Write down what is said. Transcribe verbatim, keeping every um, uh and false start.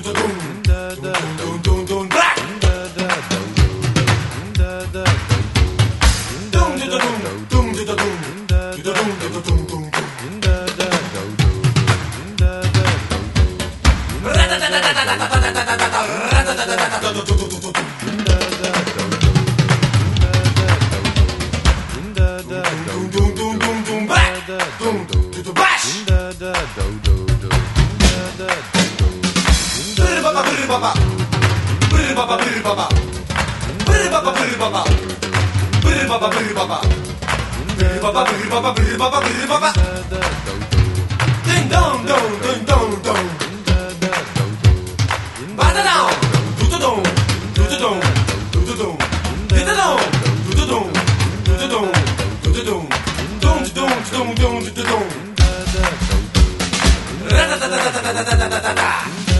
Ding dong dong ding dong dong. Bada down. Do do dong. Do do dong. Do do dong. Do do dong. Do do dong. Do do dong. Do do dong. Dong dong dong dong dong dong. Ra da da da da da da da da da.